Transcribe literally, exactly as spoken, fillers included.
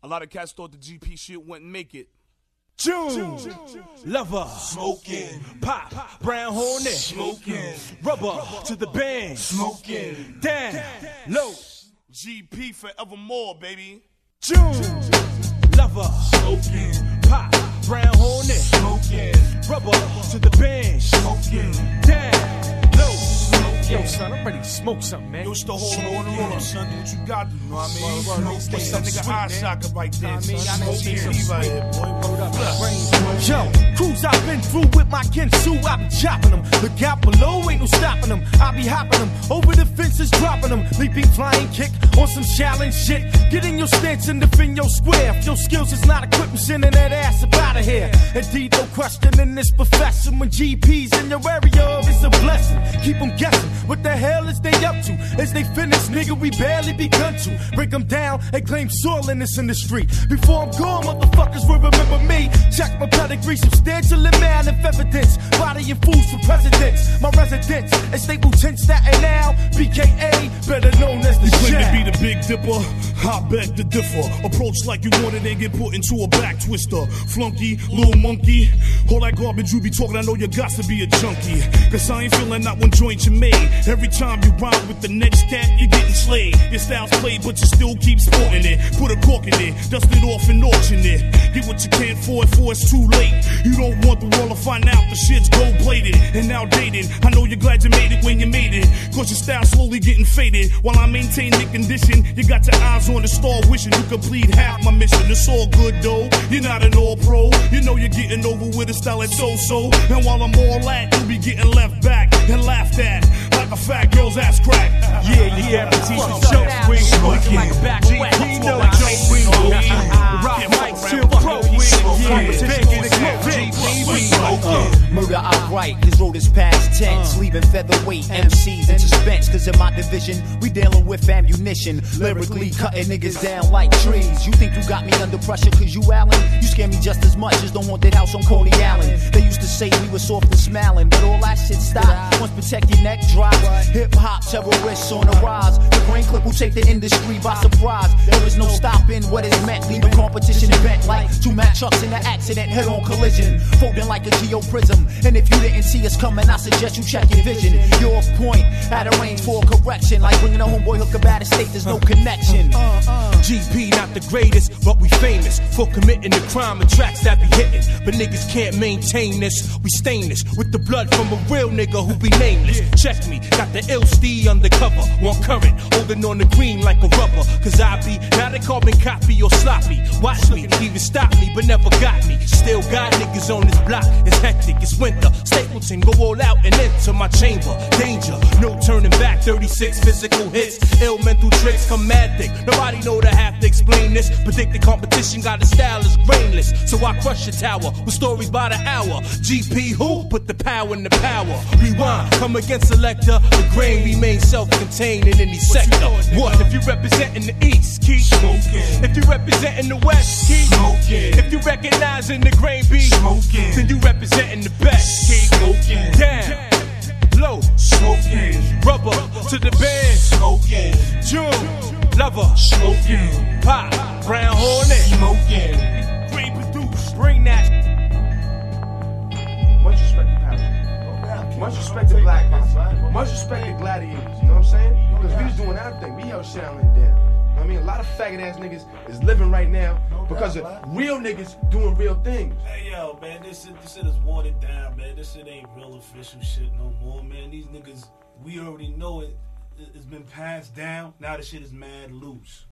A lot of cats thought the G P shit wouldn't make it. June, lover, smoking, pop, brown hornet, smoking, rubber to the band, smoking, down, low, G P forevermore, baby. June, lover, smoking, pop, brown hornet, smoking, rubber to the band, smoking, down, low. Yo, son, I'm ready to smoke something, man. Yo, it's the whole on the roll, son. Do what you got to, you know what I mean? Word, word, What's word, that word, nigga sweet, eye man. socket right there, Know what I mean? son? Y'all know Smoke some T V sweet. right here, boy. Word up. Yo, crews I've been through with my Kensu, I be chopping them. Look out below, ain't no stopping them. I be hopping them over the fences, dropping them. Leaping, flying kick on some challenge shit. Get in your stance and defend your square. If your skills is not equipped, I'm sending that ass up out of here. Indeed, no question in this profession. When G P's in your area, it's a blessing. Keep them guessing. What the hell is they up to? As they finish, nigga, we barely begun to break them down and claim soiliness in the street. Before I'm gone, motherfuckers will remember me. Check my pedigree, substantial amount of evidence. Bodying fools for presidents. My residence is Stapleton, Staten now. B K A, better known as the You claim to Shack. be the big dipper, I beg to differ. Approach like you want it and get put into a back twister. Flunky, little monkey, all that garbage you be talking, I know you got to be a junkie. Cause I ain't feeling that one joint you made. Every time you ride with the next cat, you're getting slayed. Your style's played, but you still keep sporting it. Put a cork in it, dust it off and auction it. Get what you can for it, for it's too late. You don't want the world to find out the shit's gold plated and outdated. I know you're glad you made it when you made it. Cause your style's slowly getting faded. While I maintain the condition, you got your eyes on the star, wishing you complete half my mission. It's all good though, you're not an all pro. You know you're getting over with a style that's so-so. And while I'm all at, you be getting left back and laughed at like a fat girl's ass crack. Yeah, yeah, but teach them jokes, we smoking, like a back wet. G P know the jokes we Rock mics, chill pro, yeah, big in the Murder outright, his road is past tense, leaving featherweight M Cs in suspense. Cause in my division, we dealing with ammunition, lyrically cutting niggas down like trees. You think you got me under pressure cause you Allen? You scare me just as much as the haunted house on Coney Island. They used to say we were soft and smiling, but all that shit stopped once protect your neck drops. Hip hop terrorists on the rise. The brain clip will take the industry by surprise. There is no stopping what is meant, leaving competition bent like two Mack trucks in an accident, head on collision, folding like a geoprism. And if you didn't see us coming, I suggest you check your vision. You're off point, at a range for a correction. Like bringing a homeboy hook up out of state, there's no connection. G P not the greatest, but we famous for committing the crime and tracks that be hitting. But niggas can't maintain this. We stain this with the blood from a real nigga who be nameless. Check me, got the ill stee undercover, one current, holding on the green like a rubber. Cause I be not a carbon copy or sloppy. Watch me, even stop me, but never got me. Still got niggas on this block. It's hectic, it's winter. Stapleton, go all out and enter my chamber. Danger, no turning back. thirty-six physical hits, ill mental tricks, come mad thick. Nobody know to have to explain this. Predict the competition, got a style is brainless. So I crush your tower with stories by the hour. G P who? Put the power in the power. Rewind, come against selector. The grain remains self-contained in any sector. What? If you representing the East, keep smoking. If you representing the West, keep smoking. If you recognizing the grain beat, smoking. then you representing the best. Keep smoking. Down, low, smoking, rubber to the band. smoking, June, lover, smoking, pop, brown hornet, smoking. green produce. Bring that. Much respect to Paris. Much respect to black men. Much respect to gladiators. You know what I'm saying? Because we was doing our thing. We held shit down. You know what I mean? A lot of faggot ass niggas is living right now because of real niggas doing real things. Hey yo, man, this shit, this shit is watered down, man. This shit ain't real official shit no more, man. These niggas, we already know it. It's been passed down. Now this shit is mad loose.